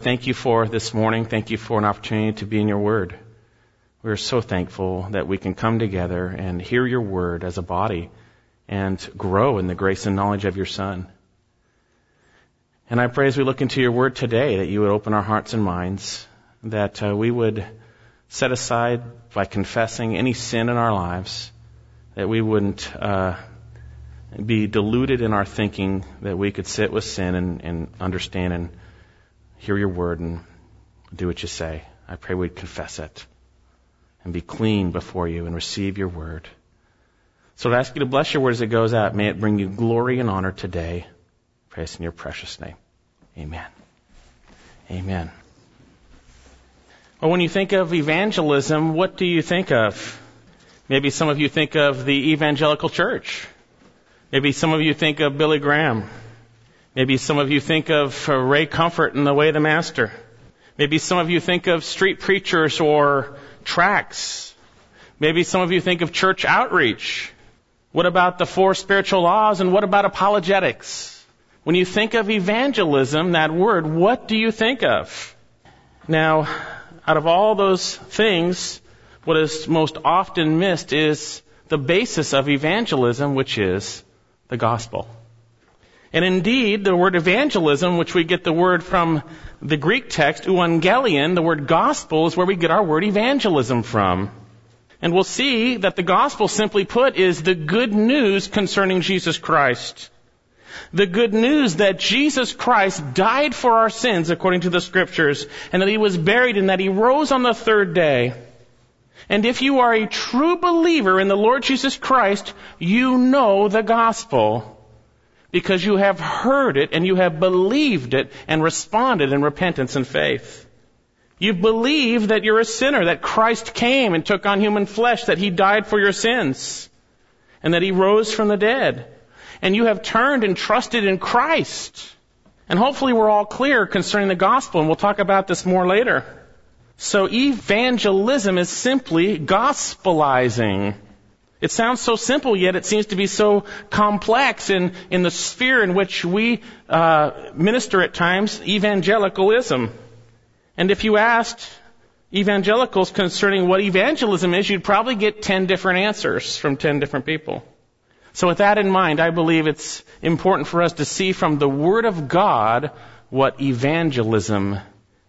thank you for this morning. Thank you for an opportunity to be in your word. We are so thankful that we can come together and hear your word as a body and grow in the grace and knowledge of your Son. And I pray as we look into your word today that you would open our hearts and minds, that we would set aside by confessing any sin in our lives, that we wouldn't be deluded in our thinking, that we could sit with sin and understand and hear your word and do what you say. I pray we'd confess it and be clean before you and receive your word. So I ask you to bless your word as it goes out. May it bring you glory and honor today. Praise in your precious name. Amen. Amen. Well, when you think of evangelism, what do you think of? Maybe some of you think of the evangelical church. Maybe some of you think of Billy Graham. Maybe some of you think of Ray Comfort and the Way of the Master. Maybe some of you think of street preachers or tracts. Maybe some of you think of church outreach. What about the 4 spiritual laws, and what about apologetics? When you think of evangelism, that word, what do you think of? Now, out of all those things, what is most often missed is the basis of evangelism, which is the gospel. And indeed, the word evangelism, which we get the word from the Greek text, euangelion, the word gospel, is where we get our word evangelism from. And we'll see that the gospel, simply put, is the good news concerning Jesus Christ. The good news that Jesus Christ died for our sins, according to the Scriptures, and that He was buried and that He rose on the 3rd day. And if you are a true believer in the Lord Jesus Christ, you know the gospel, because you have heard it and you have believed it and responded in repentance and faith. You believe that you're a sinner, that Christ came and took on human flesh, that He died for your sins, and that He rose from the dead. And you have turned and trusted in Christ. And hopefully we're all clear concerning the gospel, and we'll talk about this more later. So evangelism is simply gospelizing. It sounds so simple, yet it seems to be so complex in the sphere in which we minister at times, evangelicalism. And if you asked evangelicals concerning what evangelism is, you'd probably get 10 different answers from 10 different people. So with that in mind, I believe it's important for us to see from the Word of God what evangelism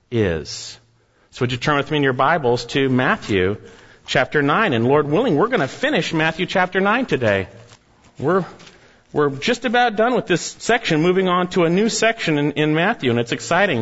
is. So would you turn with me in your Bibles to Matthew chapter 9. And Lord willing, we're going to finish Matthew chapter 9 today. We're just about done with this section, moving on to a new section in Matthew. And it's exciting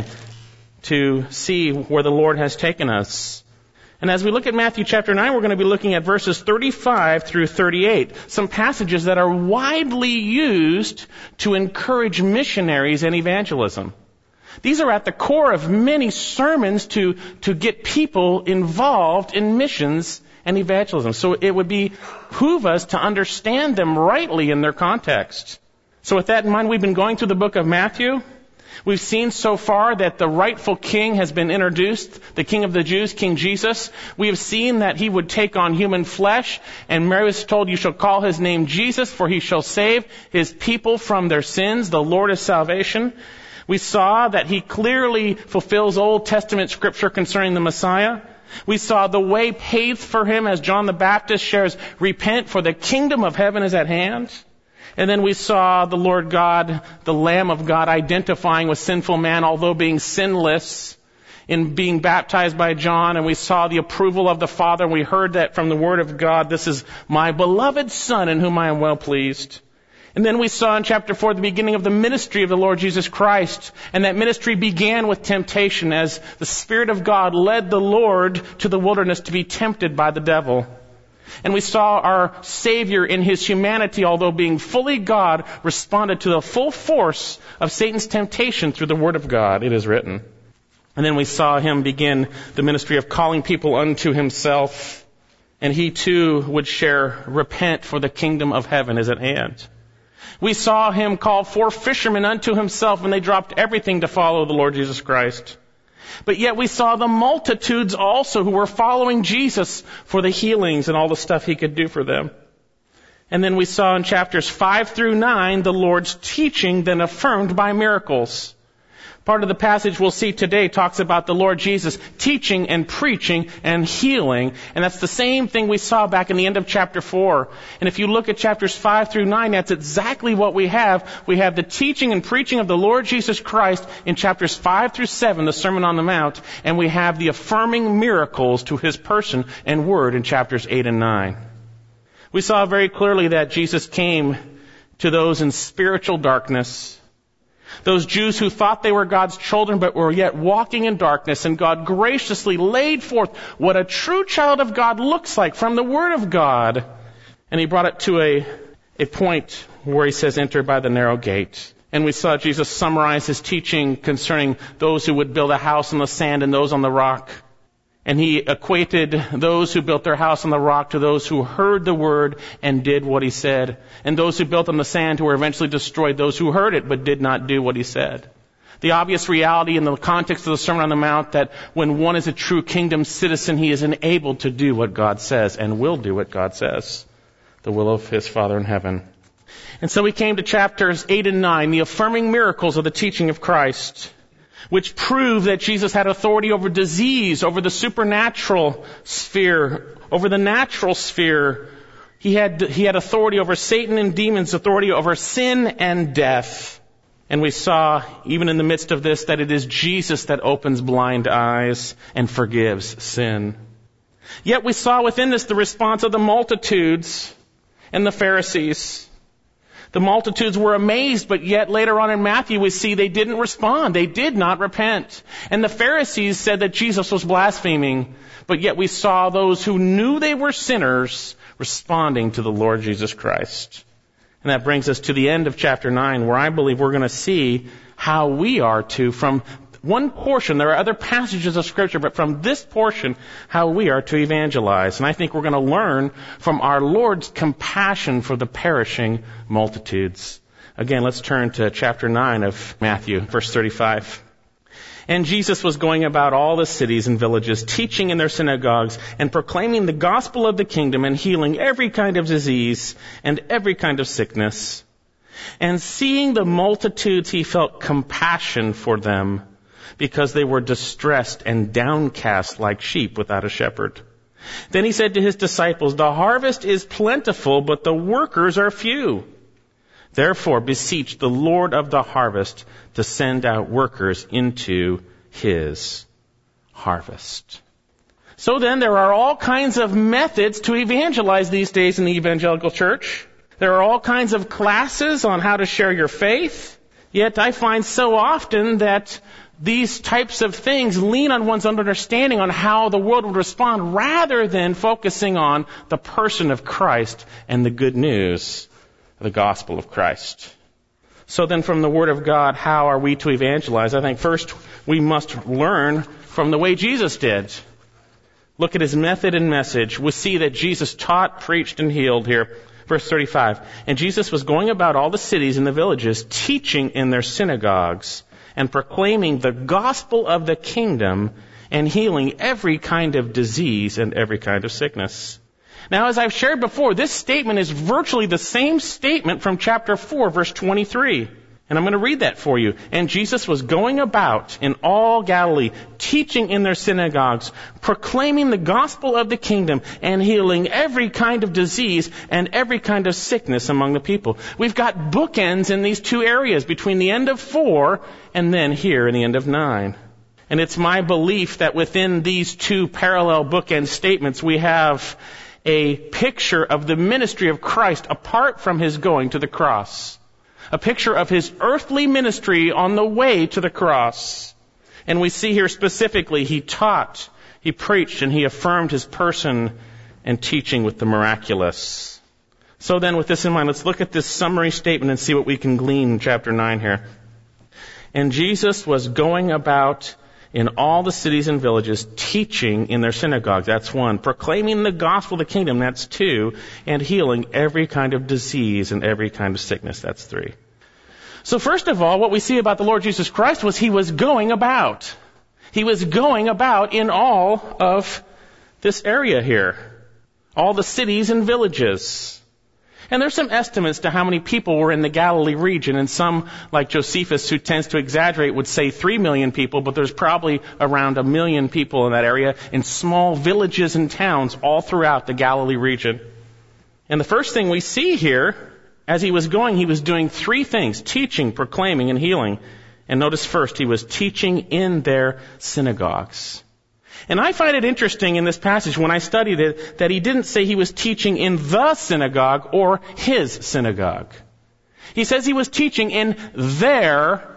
to see where the Lord has taken us. And as we look at Matthew chapter 9, we're going to be looking at verses 35 through 38, some passages that are widely used to encourage missionaries and evangelism. These are at the core of many sermons to get people involved in missions and evangelism. So it would behoove us to understand them rightly in their context. So with that in mind, we've been going through the book of Matthew. We've seen so far that the rightful king has been introduced, the King of the Jews, King Jesus. We have seen that He would take on human flesh, and Mary was told, "You shall call His name Jesus, for He shall save His people from their sins. The Lord is salvation." We saw that He clearly fulfills Old Testament scripture concerning the Messiah. We saw the way paved for Him as John the Baptist shares, "Repent, for the kingdom of heaven is at hand." And then we saw the Lord God, the Lamb of God, identifying with sinful man, although being sinless, in being baptized by John. And we saw the approval of the Father, and we heard that from the Word of God, "This is my beloved Son, in whom I am well pleased." And then we saw in chapter 4 the beginning of the ministry of the Lord Jesus Christ. And that ministry began with temptation, as the Spirit of God led the Lord to the wilderness to be tempted by the devil. And we saw our Savior in His humanity, although being fully God, responded to the full force of Satan's temptation through the Word of God. It is written. And then we saw Him begin the ministry of calling people unto Himself. And He too would share, "Repent, for the kingdom of heaven is at hand." We saw Him call 4 fishermen unto Himself, and they dropped everything to follow the Lord Jesus Christ. But yet we saw the multitudes also who were following Jesus for the healings and all the stuff He could do for them. And then we saw in chapters 5 through 9 the Lord's teaching then affirmed by miracles. Part of the passage we'll see today talks about the Lord Jesus teaching and preaching and healing. And that's the same thing we saw back in the end of chapter 4. And if you look at chapters 5 through 9, that's exactly what we have. We have the teaching and preaching of the Lord Jesus Christ in chapters 5 through 7, the Sermon on the Mount. And we have the affirming miracles to his person and word in chapters 8 and 9. We saw very clearly that Jesus came to those in spiritual darkness, those Jews who thought they were God's children but were yet walking in darkness, and God graciously laid forth what a true child of God looks like from the Word of God. And he brought it to a point where he says, enter by the narrow gate. And we saw Jesus summarize his teaching concerning those who would build a house on the sand and those on the rock. And he equated those who built their house on the rock to those who heard the word and did what he said. And those who built on the sand who were eventually destroyed, those who heard it but did not do what he said. The obvious reality in the context of the Sermon on the Mount that when one is a true kingdom citizen, he is enabled to do what God says and will do what God says. The will of his Father in heaven. And so we came to chapters 8 and 9, the affirming miracles of the teaching of Christ, which prove that Jesus had authority over disease, over the supernatural sphere, over the natural sphere. He had authority over Satan and demons, authority over sin and death. And we saw, even in the midst of this, that it is Jesus that opens blind eyes and forgives sin. Yet we saw within this the response of the multitudes and the Pharisees. The multitudes were amazed, but yet later on in Matthew we see they didn't respond. They did not repent. And the Pharisees said that Jesus was blaspheming, but yet we saw those who knew they were sinners responding to the Lord Jesus Christ. And that brings us to the end of chapter 9, where I believe we're going to see how we are to, from one portion, there are other passages of Scripture, but from this portion, how we are to evangelize. And I think we're going to learn from our Lord's compassion for the perishing multitudes. Again, let's turn to chapter 9 of Matthew, verse 35. And Jesus was going about all the cities and villages, teaching in their synagogues and proclaiming the gospel of the kingdom and healing every kind of disease and every kind of sickness. And seeing the multitudes, he felt compassion for them, because they were distressed and downcast like sheep without a shepherd. Then he said to his disciples, the harvest is plentiful, but the workers are few. Therefore beseech the Lord of the harvest to send out workers into his harvest. So then there are all kinds of methods to evangelize these days in the evangelical church. There are all kinds of classes on how to share your faith. Yet I find so often that these types of things lean on one's understanding on how the world would respond rather than focusing on the person of Christ and the good news of the gospel of Christ. So then from the Word of God, how are we to evangelize? I think first we must learn from the way Jesus did. Look at his method and message. We see that Jesus taught, preached, and healed here. Verse 35. And Jesus was going about all the cities and the villages, teaching in their synagogues and proclaiming the gospel of the kingdom and healing every kind of disease and every kind of sickness. Now, as I've shared before, this statement is virtually the same statement from chapter 4, verse 23. And I'm going to read that for you. And Jesus was going about in all Galilee, teaching in their synagogues, proclaiming the gospel of the kingdom, and healing every kind of disease and every kind of sickness among the people. We've got bookends in these two areas, between the end of 4 and then here in the end of 9. And it's my belief that within these two parallel bookend statements, we have a picture of the ministry of Christ apart from his going to the cross. A picture of his earthly ministry on the way to the cross. And we see here specifically, he taught, he preached, and he affirmed his person and teaching with the miraculous. So then, with this in mind, let's look at this summary statement and see what we can glean in chapter 9 here. And Jesus was going about in all the cities and villages, teaching in their synagogues. That's 1. Proclaiming the gospel of the kingdom. That's 2. And healing every kind of disease and every kind of sickness. That's 3. So first of all, what we see about the Lord Jesus Christ was he was going about. He was going about in all of this area here. All the cities and villages. And there's some estimates to how many people were in the Galilee region, and some, like Josephus, who tends to exaggerate, would say 3 million people, but there's probably around 1 million people in that area in small villages and towns all throughout the Galilee region. And the first thing we see here, as he was going, he was doing 3 things: teaching, proclaiming, and healing. And notice first, he was teaching in their synagogues. And I find it interesting in this passage, when I studied it, that he didn't say he was teaching in the synagogue or his synagogue. He says he was teaching in their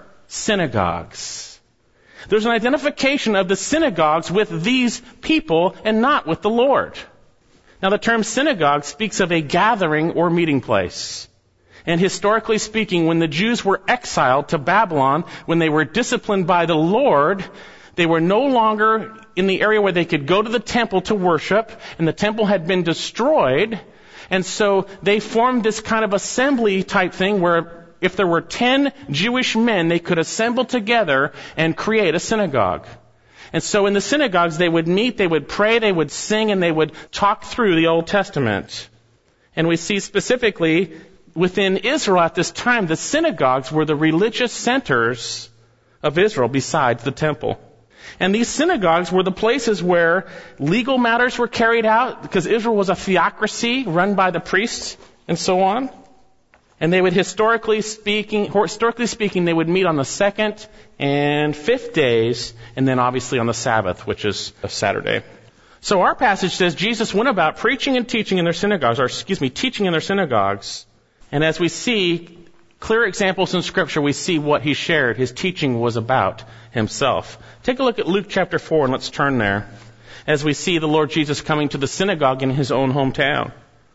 synagogues. There's an identification of the synagogues with these people and not with the Lord. Now, the term synagogue speaks of a gathering or meeting place. And historically speaking, when the Jews were exiled to Babylon, when they were disciplined by the Lord, they were no longer in the area where they could go to the temple to worship, and the temple had been destroyed. And so they formed this kind of assembly type thing where if there were 10 Jewish men, they could assemble together and create a synagogue. And so in the synagogues, they would meet, they would pray, they would sing, and they would talk through the Old Testament. And we see specifically within Israel at this time, the synagogues were the religious centers of Israel besides the temple. And these synagogues were the places where legal matters were carried out, because Israel was a theocracy run by the priests and so on. And they would, historically speaking, they would meet on the 2nd and 5th days, and then obviously on the Sabbath, which is a Saturday. So our passage says Jesus went about preaching and teaching in their synagogues, teaching in their synagogues. And as we see clear examples in Scripture, we see what he shared. His teaching was about himself. Take a look at Luke chapter 4, and let's turn there, as we see the Lord Jesus coming to the synagogue in his own hometown.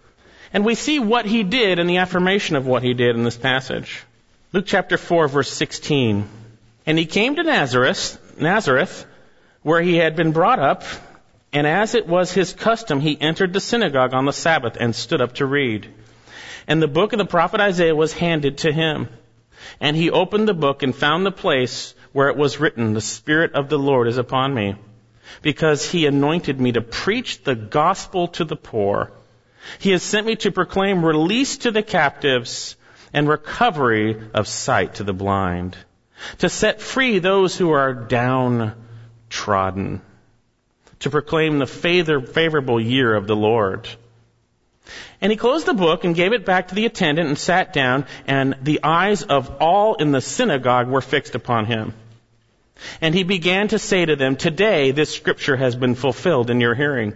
And we see what he did and the affirmation of what he did in this passage. Luke chapter 4, verse 16. And he came to Nazareth, where he had been brought up, and as it was his custom, he entered the synagogue on the Sabbath and stood up to read. And the book of the prophet Isaiah was handed to him. And he opened the book and found the place where it was written, "The Spirit of the Lord is upon me, because he anointed me to preach the gospel to the poor. He has sent me to proclaim release to the captives and recovery of sight to the blind, to set free those who are downtrodden, to proclaim the favorable year of the Lord." And he closed the book and gave it back to the attendant and sat down, and the eyes of all in the synagogue were fixed upon him. And he began to say to them, "Today this scripture has been fulfilled in your hearing."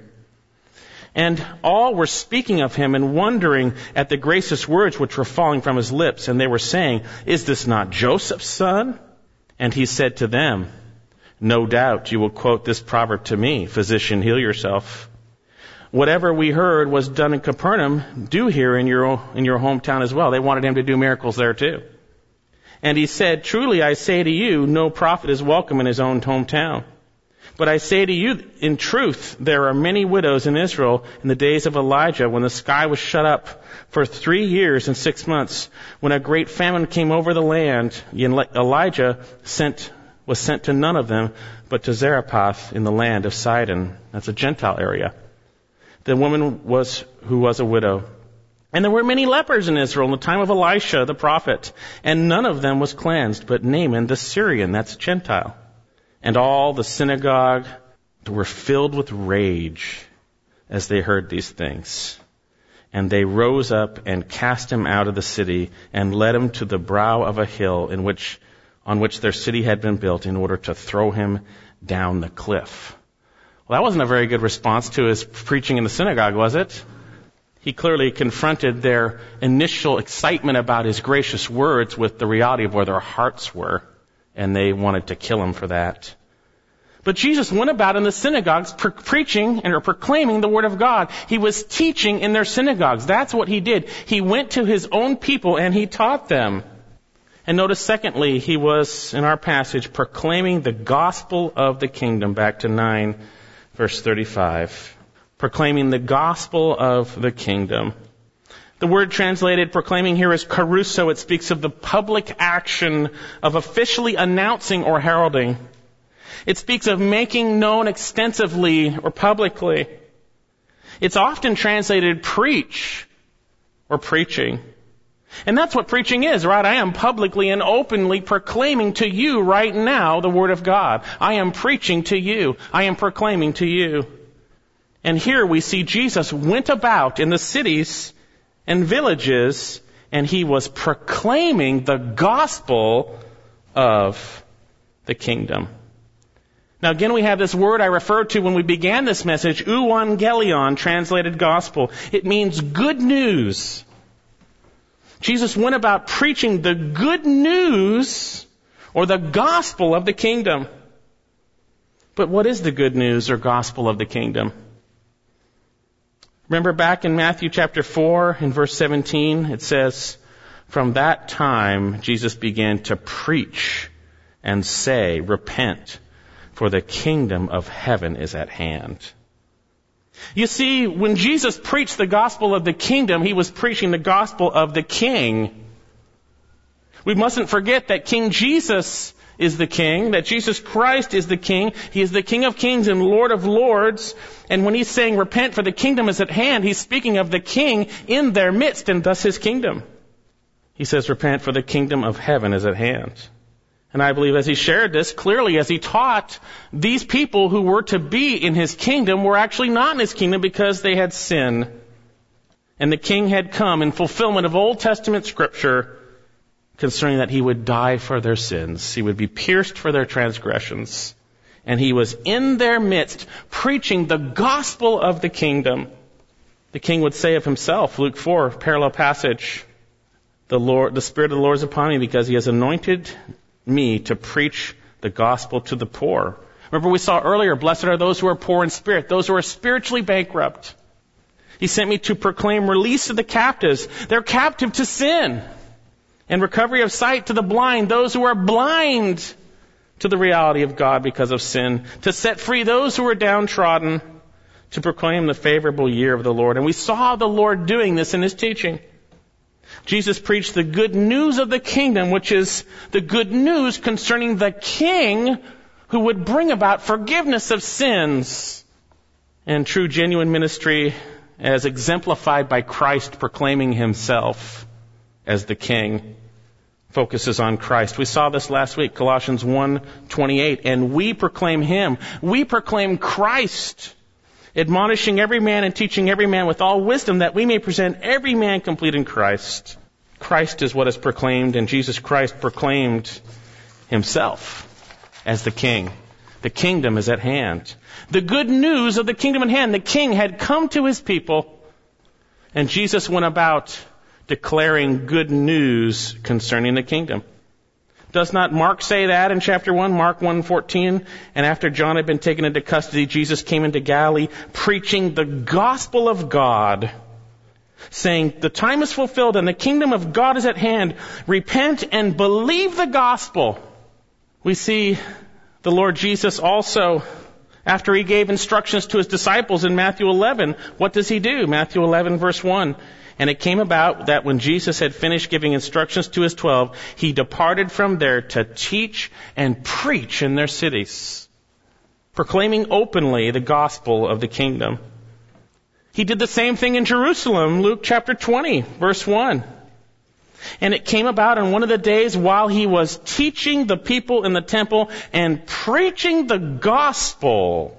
And all were speaking of him and wondering at the gracious words which were falling from his lips. And they were saying, "Is this not Joseph's son?" And he said to them, "No doubt you will quote this proverb to me, 'Physician, heal yourself.' Whatever we heard was done in Capernaum, do here in your hometown as well." They wanted him to do miracles there too. And he said, "Truly I say to you, no prophet is welcome in his own hometown. But I say to you, in truth, there are many widows in Israel in the days of Elijah, when the sky was shut up for 3 years and 6 months, when a great famine came over the land. Elijah was sent to none of them, but to Zarephath in the land of Sidon." That's a Gentile area. The woman who was a widow. And there were many lepers in Israel in the time of Elisha the prophet, and none of them was cleansed, but Naaman the Syrian, that's Gentile. And all the synagogue were filled with rage as they heard these things. And they rose up and cast him out of the city and led him to the brow of a hill on which their city had been built, in order to throw him down the cliff. Well, that wasn't a very good response to his preaching in the synagogue, was it? He clearly confronted their initial excitement about his gracious words with the reality of where their hearts were, and they wanted to kill him for that. But Jesus went about in the synagogues preaching and proclaiming the word of God. He was teaching in their synagogues. That's what he did. He went to his own people and he taught them. And notice, secondly, he was, in our passage, proclaiming the gospel of the kingdom. Back to 9, verse 35. Proclaiming the gospel of the kingdom. The word translated proclaiming here is caruso. It speaks of the public action of officially announcing or heralding. It speaks of making known extensively or publicly. It's often translated preach, or preaching. And that's what preaching is, right? I am publicly and openly proclaiming to you right now the Word of God. I am preaching to you. I am proclaiming to you. And here we see Jesus went about in the cities and villages, and he was proclaiming the gospel of the kingdom. Now again, we have this word I referred to when we began this message, euangelion, translated gospel. It means good news. Jesus went about preaching the good news or the gospel of the kingdom. But what is the good news or gospel of the kingdom? Remember back in Matthew chapter 4 in verse 17, it says, "From that time Jesus began to preach and say, 'Repent, for the kingdom of heaven is at hand.'" You see, when Jesus preached the gospel of the kingdom, he was preaching the gospel of the King. We mustn't forget that King Jesus is the King, that Jesus Christ is the King. He is the King of kings and Lord of lords. And when he's saying, "Repent, for the kingdom is at hand," he's speaking of the King in their midst and thus his kingdom. He says, "Repent, for the kingdom of heaven is at hand." And I believe as he shared this, clearly as he taught, these people who were to be in his kingdom were actually not in his kingdom because they had sinned. And the King had come in fulfillment of Old Testament scripture concerning that he would die for their sins. He would be pierced for their transgressions. And he was in their midst preaching the gospel of the kingdom. The King would say of himself, Luke 4, parallel passage, "The Spirit of the Lord is upon me because he has anointed me to preach the gospel to the poor." Remember we saw earlier, blessed are those who are poor in spirit, those who are spiritually bankrupt. He sent me to proclaim release to the captives. They're captive to sin. And recovery of sight to the blind, those who are blind to the reality of God because of sin. To set free those who are downtrodden. To proclaim the favorable year of the Lord. And we saw the Lord doing this in his teaching. Jesus preached the good news of the kingdom, which is the good news concerning the King who would bring about forgiveness of sins. And true genuine ministry as exemplified by Christ proclaiming himself as the King focuses on Christ. We saw this last week, Colossians 1:28, "And we proclaim him." We proclaim Christ, admonishing every man and teaching every man with all wisdom, that we may present every man complete in Christ. Christ is what is proclaimed, and Jesus Christ proclaimed himself as the King. The kingdom is at hand. The good news of the kingdom at hand. The King had come to his people, and Jesus went about declaring good news concerning the kingdom. Does not Mark say that in chapter 1, Mark 1:14? "And after John had been taken into custody, Jesus came into Galilee, preaching the gospel of God, saying, 'The time is fulfilled and the kingdom of God is at hand. Repent and believe the gospel.'" We see the Lord Jesus also, after he gave instructions to his disciples in Matthew 11, what does he do? Matthew 11 verse 1. "And it came about that when Jesus had finished giving instructions to his 12, he departed from there to teach and preach in their cities, proclaiming openly the gospel of the kingdom." He did the same thing in Jerusalem, Luke chapter 20, verse 1. "And it came about on one of the days while he was teaching the people in the temple and preaching the gospel,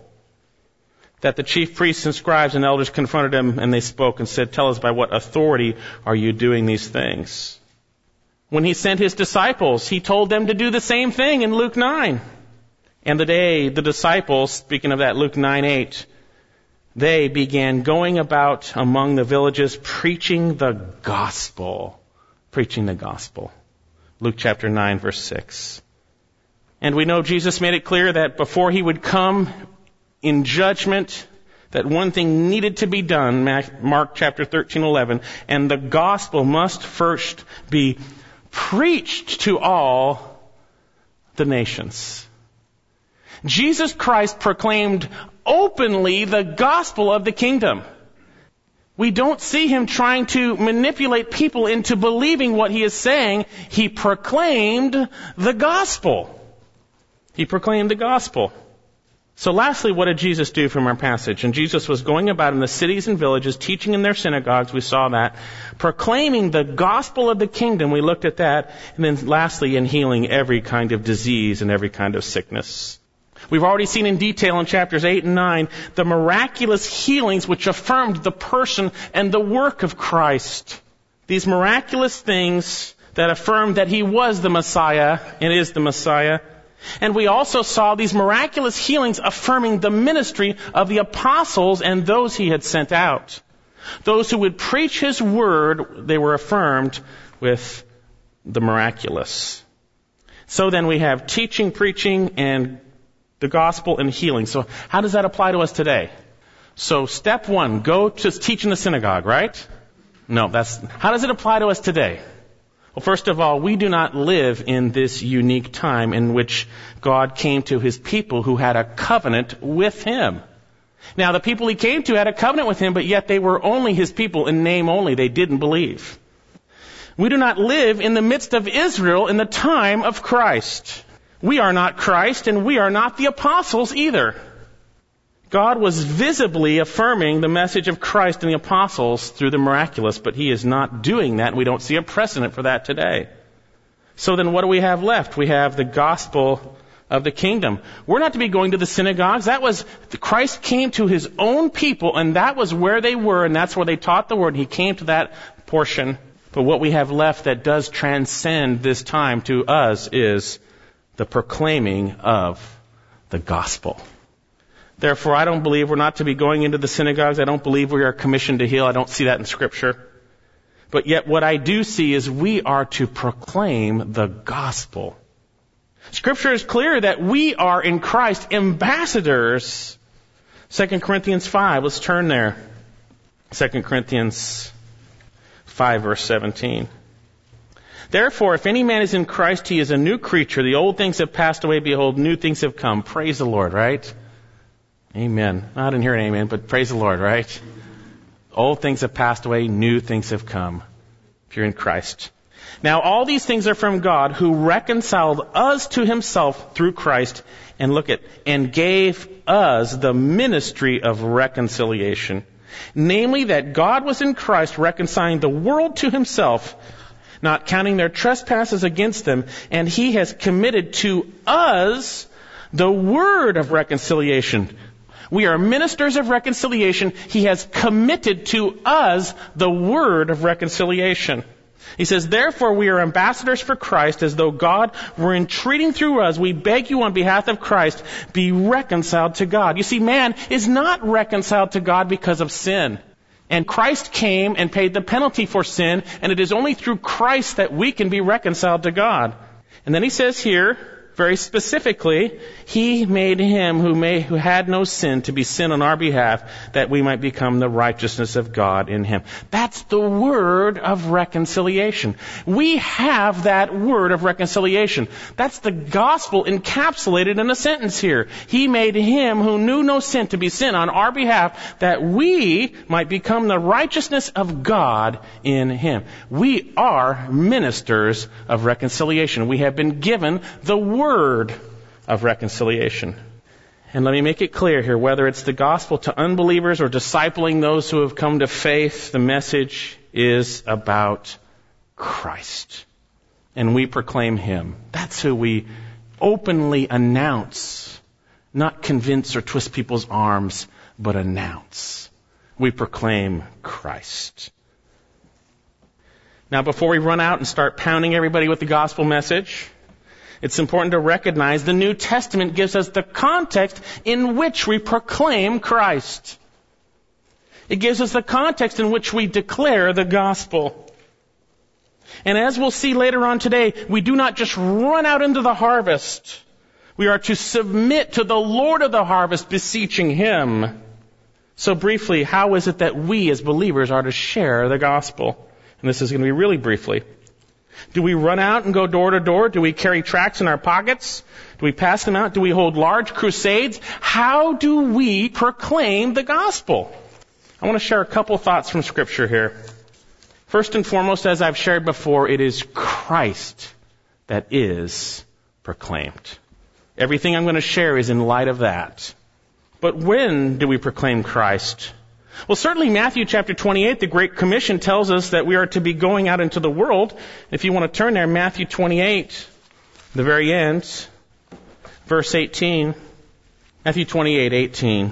that the chief priests and scribes and elders confronted him, and they spoke and said, 'Tell us, by what authority are you doing these things?' When he sent his disciples, he told them to do the same thing in Luke 9. And the disciples, speaking of that, Luke 9:8, they began going about among the villages preaching the gospel. Preaching the gospel. Luke chapter 9, verse 6. And we know Jesus made it clear that before he would come in judgment, that one thing needed to be done, Mark chapter 13:11, and the gospel must first be preached to all the nations. Jesus Christ proclaimed openly the gospel of the kingdom. We don't see him trying to manipulate people into believing what he is saying. He proclaimed the gospel. He proclaimed the gospel. So lastly, what did Jesus do from our passage? And Jesus was going about in the cities and villages, teaching in their synagogues, we saw that, proclaiming the gospel of the kingdom, we looked at that, and then lastly, in healing every kind of disease and every kind of sickness. We've already seen in detail in chapters 8 and 9 the miraculous healings which affirmed the person and the work of Christ. These miraculous things that affirmed that he was the Messiah and is the Messiah. And we also saw these miraculous healings affirming the ministry of the apostles and those he had sent out. Those who would preach his word, they were affirmed with the miraculous. So then we have teaching, preaching, and the gospel and healing. So how does that apply to us today? So step one, go to teach in the synagogue, right? No, how does it apply to us today? Well, first of all, we do not live in this unique time in which God came to his people who had a covenant with him. Now, the people he came to had a covenant with him, but yet they were only his people in name only. They didn't believe. We do not live in the midst of Israel in the time of Christ. We are not Christ, and we are not the apostles either. God was visibly affirming the message of Christ and the apostles through the miraculous, but he is not doing that, and we don't see a precedent for that today. So then what do we have left? We have the gospel of the kingdom. We're not to be going to the synagogues. Christ came to his own people, and that was where they were, and that's where they taught the word. He came to that portion. But what we have left that does transcend this time to us is the proclaiming of the gospel. Therefore, I don't believe we're not to be going into the synagogues. I don't believe we are commissioned to heal. I don't see that in Scripture. But yet what I do see is we are to proclaim the gospel. Scripture is clear that we are in Christ ambassadors. 2 Corinthians 5, let's turn there. 2 Corinthians 5, verse 17. Therefore, if any man is in Christ, he is a new creature. The old things have passed away. Behold, new things have come. Praise the Lord, right? Amen. I didn't hear an amen, but praise the Lord, right? Old things have passed away, new things have come. If you're in Christ. Now all these things are from God, who reconciled us to himself through Christ, and gave us the ministry of reconciliation. Namely, that God was in Christ reconciling the world to himself, not counting their trespasses against them, and he has committed to us the word of reconciliation. We are ministers of reconciliation. He has committed to us the word of reconciliation. He says, therefore we are ambassadors for Christ, as though God were entreating through us. We beg you on behalf of Christ, be reconciled to God. You see, man is not reconciled to God because of sin. And Christ came and paid the penalty for sin, and it is only through Christ that we can be reconciled to God. And then he says here, very specifically, he made him who had no sin to be sin on our behalf, that we might become the righteousness of God in him. That's the word of reconciliation. We have that word of reconciliation. That's the gospel encapsulated in a sentence here. He made him who knew no sin to be sin on our behalf, that we might become the righteousness of God in him. We are ministers of reconciliation. We have been given the word of reconciliation. And let me make it clear here, whether it's the gospel to unbelievers or discipling those who have come to faith, the message is about Christ. And we proclaim him. That's who we openly announce, not convince or twist people's arms, but announce. We proclaim Christ. Now, before we run out and start pounding everybody with the gospel message, it's important to recognize the New Testament gives us the context in which we proclaim Christ. It gives us the context in which we declare the gospel. And as we'll see later on today, we do not just run out into the harvest. We are to submit to the Lord of the harvest, beseeching him. So briefly, how is it that we as believers are to share the gospel? And this is going to be really briefly. Do we run out and go door to door? Do we carry tracts in our pockets? Do we pass them out? Do we hold large crusades? How do we proclaim the gospel? I want to share a couple thoughts from Scripture here. First and foremost, as I've shared before, it is Christ that is proclaimed. Everything I'm going to share is in light of that. But when do we proclaim Christ? Well, certainly Matthew chapter 28, the Great Commission, tells us that we are to be going out into the world. If you want to turn there, Matthew 28, the very end, verse 18. Matthew 28:18.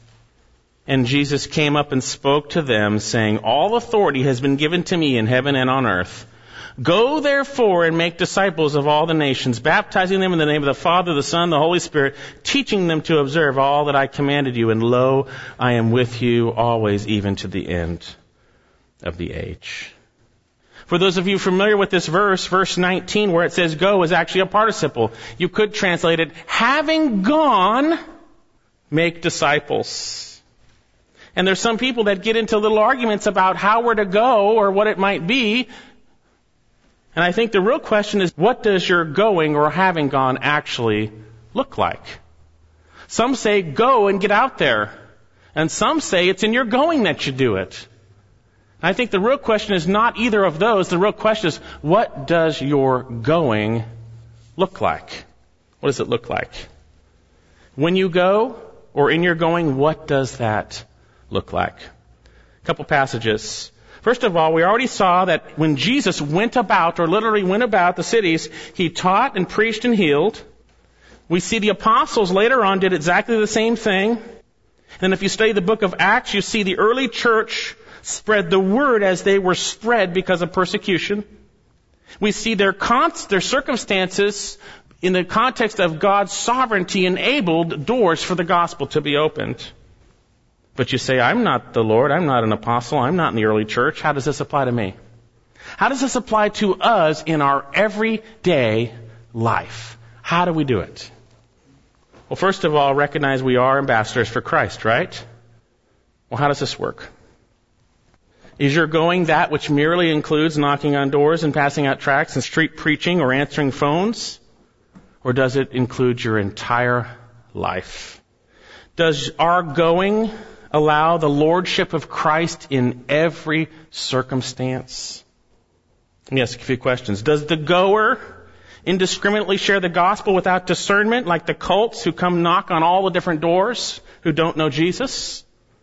And Jesus came up and spoke to them, saying, all authority has been given to me in heaven and on earth. Go therefore and make disciples of all the nations, baptizing them in the name of the Father, the Son, the Holy Spirit, teaching them to observe all that I commanded you. And lo, I am with you always, even to the end of the age. For those of you familiar with this verse 19, where it says go, is actually a participle. You could translate it, having gone, make disciples. And there's some people that get into little arguments about how we're to go or what it might be. And I think the real question is, what does your going or having gone actually look like? Some say go and get out there. And some say it's in your going that you do it. I think the real question is not either of those. The real question is, what does your going look like? What does it look like? When you go or in your going, what does that look like? A couple passages. First of all, we already saw that when Jesus went about, or literally went about the cities, he taught and preached and healed. We see the apostles later on did exactly the same thing. And if you study the book of Acts, you see the early church spread the word as they were spread because of persecution. We see their circumstances in the context of God's sovereignty enabled doors for the gospel to be opened. But you say, I'm not the Lord, I'm not an apostle, I'm not in the early church. How does this apply to me? How does this apply to us in our everyday life? How do we do it? Well, first of all, recognize we are ambassadors for Christ, right? Well, how does this work? Is your going that which merely includes knocking on doors and passing out tracts and street preaching or answering phones? Or does it include your entire life? Does our going allow the lordship of Christ in every circumstance? Let me ask a few questions. Does the goer indiscriminately share the gospel without discernment, like the cults who come knock on all the different doors who don't know Jesus?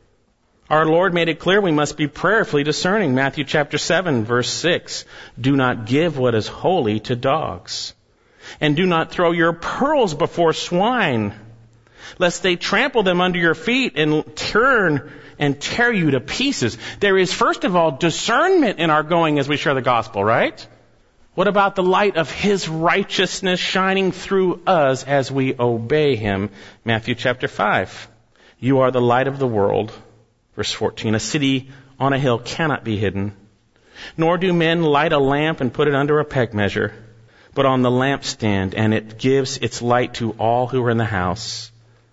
Our Lord made it clear we must be prayerfully discerning. Matthew chapter 7, verse 6. Do not give what is holy to dogs, and do not throw your pearls before swine, lest they trample them under your feet and turn and tear you to pieces. There is, first of all, discernment in our going as we share the gospel, right? What about the light of His righteousness shining through us as we obey Him? Matthew chapter 5. You are the light of the world. Verse 14. A city on a hill cannot be hidden. Nor do men light a lamp and put it under a peg measure, but on the lampstand, and it gives its light to all who are in the house.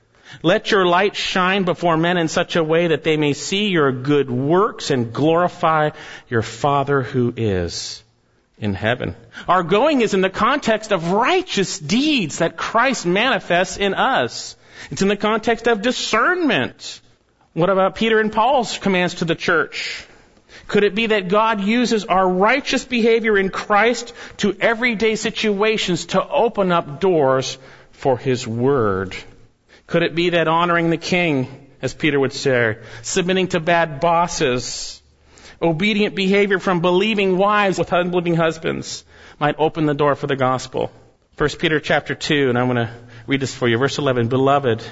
Let your light shine before men in such a way that they may see your good works and glorify your Father who is in heaven. Our going is in the context of righteous deeds that Christ manifests in us. It's in the context of discernment. What about Peter and Paul's commands to the church? Could it be that God uses our righteous behavior in Christ to everyday situations to open up doors for His Word? Could it be that honoring the king, as Peter would say, submitting to bad bosses, obedient behavior from believing wives with unbelieving husbands might open the door for the gospel? 1 Peter chapter 2, and I'm going to read this for you. Verse 11, Beloved,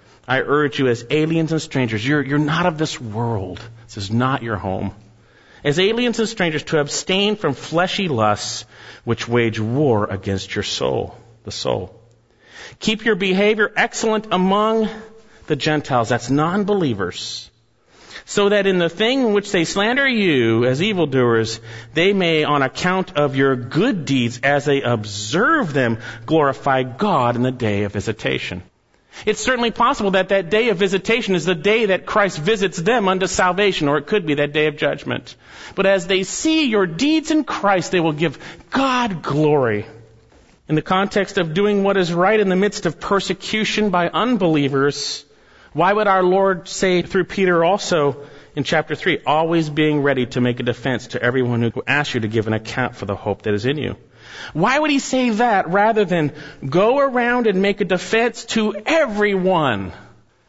I urge you as aliens and strangers, you're not of this world. This is not your home. As aliens and strangers, to abstain from fleshy lusts which wage war against your soul, the soul. Keep your behavior excellent among the Gentiles, that's non-believers, so that in the thing in which they slander you as evildoers, they may, on account of your good deeds, as they observe them, glorify God in the day of visitation. It's certainly possible that that day of visitation is the day that Christ visits them unto salvation, or it could be that day of judgment. But as they see your deeds in Christ, they will give God glory. In the context of doing what is right in the midst of persecution by unbelievers, why would our Lord say through Peter also in chapter 3, always being ready to make a defense to everyone who asks you to give an account for the hope that is in you? Why would He say that rather than go around and make a defense to everyone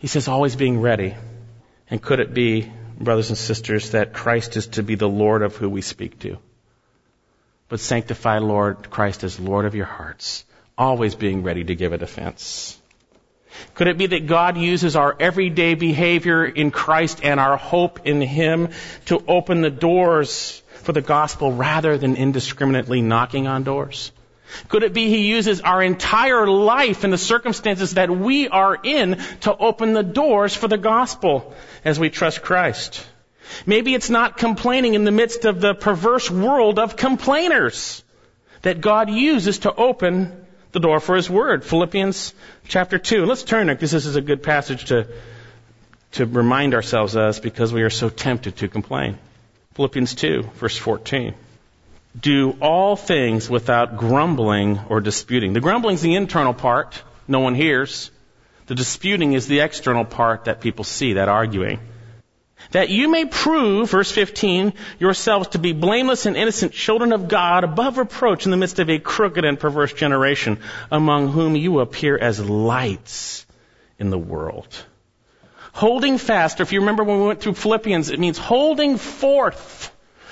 He says always being ready. And could it be, brothers and sisters, that Christ is to be the Lord of who we speak to? But sanctify Lord Christ as Lord of your hearts, always being ready to give a defense. Could it be that God uses our everyday behavior in Christ and our hope in Him to open the doors for the gospel rather than indiscriminately knocking on doors? Could it be He uses our entire life and the circumstances that we are in to open the doors for the gospel as we trust Christ? Maybe it's not complaining in the midst of the perverse world of complainers that God uses to open the door for His Word. Philippians chapter 2. Let's turn there because this is a good passage to remind ourselves of because we are so tempted to complain. Philippians 2, verse 14. Do all things without grumbling or disputing. The grumbling is the internal part. No one hears. The disputing is the external part that people see, that arguing. That you may prove, verse 15, yourselves to be blameless and innocent children of God, above reproach in the midst of a crooked and perverse generation, among whom you appear as lights in the world. Holding fast, or if you remember when we went through Philippians, it means holding forth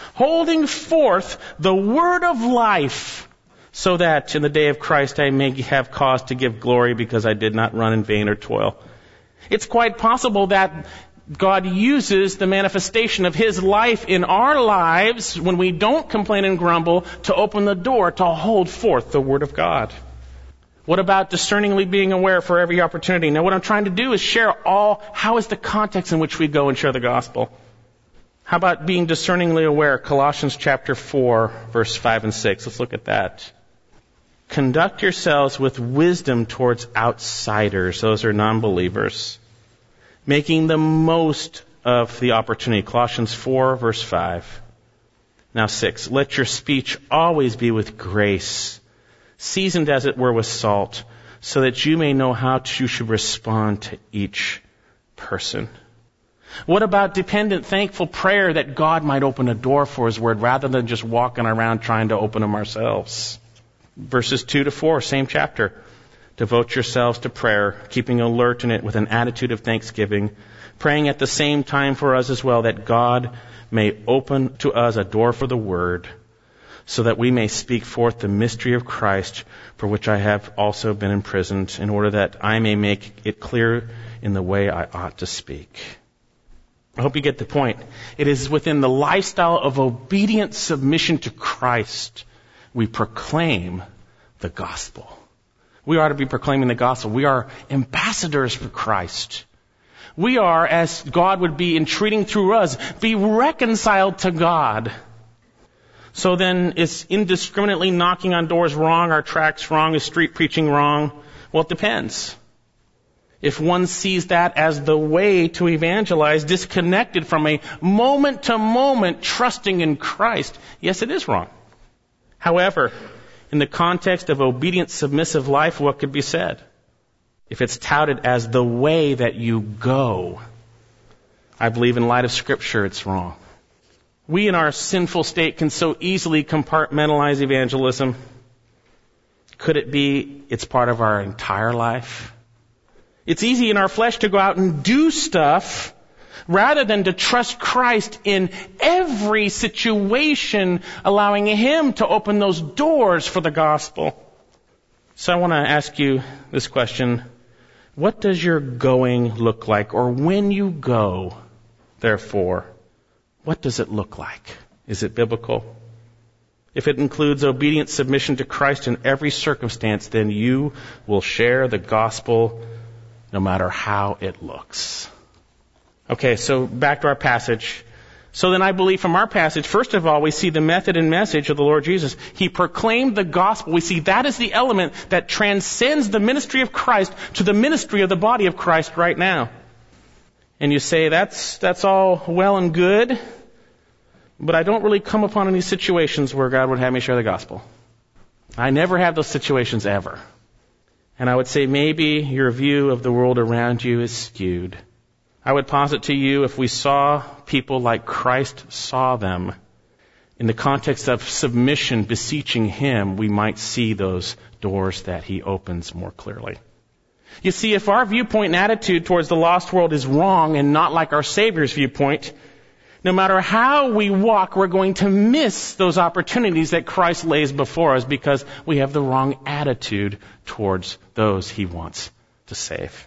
the word of life, so that in the day of Christ I may have cause to give glory because I did not run in vain or toil. It's quite possible that God uses the manifestation of His life in our lives when we don't complain and grumble to open the door to hold forth the Word of God. What about discerningly being aware for every opportunity? Now what I'm trying to do is share how is the context in which we go and share the gospel. How about being discerningly aware? Colossians chapter 4, verse 5 and 6. Let's look at that. Conduct yourselves with wisdom towards outsiders. Those are non-believers. Making the most of the opportunity. Colossians 4, verse 5. Now 6. Let your speech always be with grace, seasoned as it were with salt, so that you may know how you should respond to each person. What about dependent, thankful prayer that God might open a door for His Word rather than just walking around trying to open them ourselves? Verses 2 to 4, same chapter. Devote yourselves to prayer, keeping alert in it with an attitude of thanksgiving, praying at the same time for us as well, that God may open to us a door for the Word, so that we may speak forth the mystery of Christ, for which I have also been imprisoned, in order that I may make it clear in the way I ought to speak. I hope you get the point. It is within the lifestyle of obedient submission to Christ we proclaim the gospel. We are to be proclaiming the gospel. We are ambassadors for Christ. We are, as God would be entreating through us, be reconciled to God. So then, is indiscriminately knocking on doors wrong? Are tracts wrong? Is street preaching wrong? Well, it depends. If one sees that as the way to evangelize, disconnected from a moment-to-moment trusting in Christ, yes, it is wrong. However, in the context of obedient, submissive life, what could be said? If it's touted as the way that you go, I believe in light of Scripture, it's wrong. We in our sinful state can so easily compartmentalize evangelism. Could it be it's part of our entire life? It's easy in our flesh to go out and do stuff rather than to trust Christ in every situation, allowing Him to open those doors for the gospel. So I want to ask you this question. What does your going look like? Or when you go, therefore, what does it look like? Is it biblical? If it includes obedient submission to Christ in every circumstance, then you will share the gospel no matter how it looks. Okay, so back to our passage. So then I believe from our passage, first of all, we see the method and message of the Lord Jesus. He proclaimed the gospel. We see that is the element that transcends the ministry of Christ to the ministry of the body of Christ right now. And you say, that's all well and good, but I don't really come upon any situations where God would have me share the gospel. I never have those situations ever. And I would say maybe your view of the world around you is skewed. I would posit to you, if we saw people like Christ saw them, in the context of submission, beseeching Him, we might see those doors that He opens more clearly. You see, if our viewpoint and attitude towards the lost world is wrong and not like our Savior's viewpoint, no matter how we walk, we're going to miss those opportunities that Christ lays before us because we have the wrong attitude towards those He wants to save.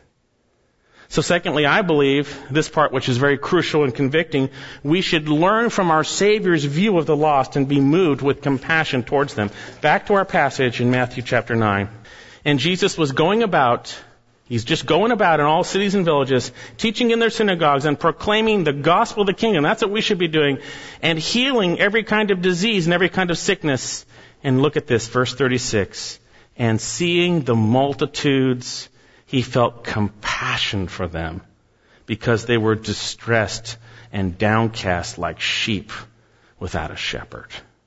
So secondly, I believe this part, which is very crucial and convicting, we should learn from our Savior's view of the lost and be moved with compassion towards them. Back to our passage in Matthew chapter 9. And Jesus was going about, He's just going about in all cities and villages, teaching in their synagogues and proclaiming the gospel of the kingdom. That's what we should be doing. And healing every kind of disease and every kind of sickness. And look at this, verse 36. And seeing the multitudes, He felt compassion for them because they were distressed and downcast like sheep without a shepherd.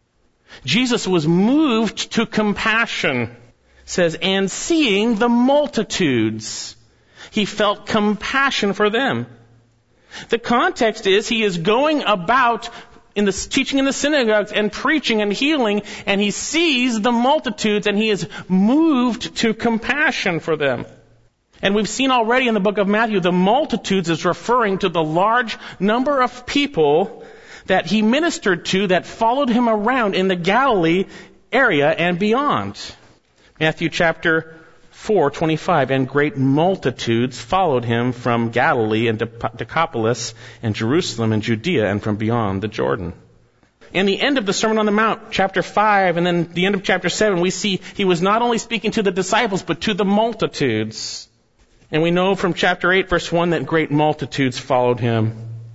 Jesus was moved to compassion. It says, and seeing the multitudes, He felt compassion for them. The context is He is going about teaching in the synagogues and preaching and healing, and He sees the multitudes and He is moved to compassion for them. And we've seen already in the book of Matthew, the multitudes is referring to the large number of people that He ministered to that followed Him around in the Galilee area and beyond. Matthew chapter 4:25, and great multitudes followed Him from Galilee and Decapolis and Jerusalem and Judea and from beyond the Jordan. In the end of the Sermon on the Mount, chapter 5, and then the end of chapter 7, we see He was not only speaking to the disciples, but to the multitudes. And we know from chapter 8, verse 1, that great multitudes followed Him.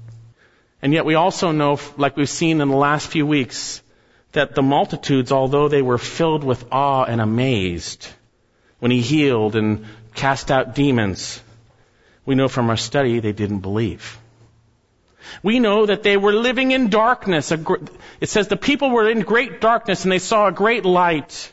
And yet we also know, like we've seen in the last few weeks, that the multitudes, although they were filled with awe and amazed when He healed and cast out demons, we know from our study they didn't believe. We know that they were living in darkness. It says the people were in great darkness and they saw a great light.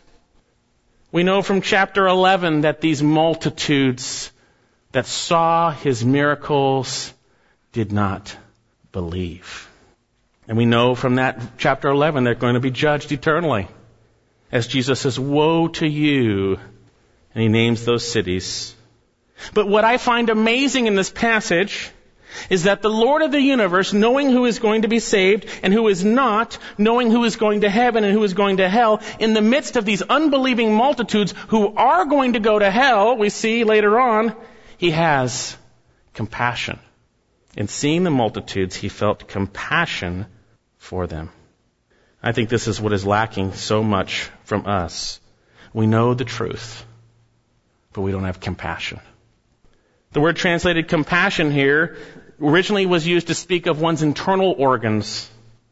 We know from chapter 11 that these multitudes that saw His miracles did not believe. And we know from that chapter 11 they're going to be judged eternally. As Jesus says, woe to you. And He names those cities. But what I find amazing in this passage is that the Lord of the universe, knowing who is going to be saved and who is not, knowing who is going to heaven and who is going to hell, in the midst of these unbelieving multitudes who are going to go to hell, we see later on, He has compassion. In seeing the multitudes, He felt compassion for them. I think this is what is lacking so much from us. We know the truth, but we don't have compassion. The word translated compassion here originally was used to speak of one's internal organs.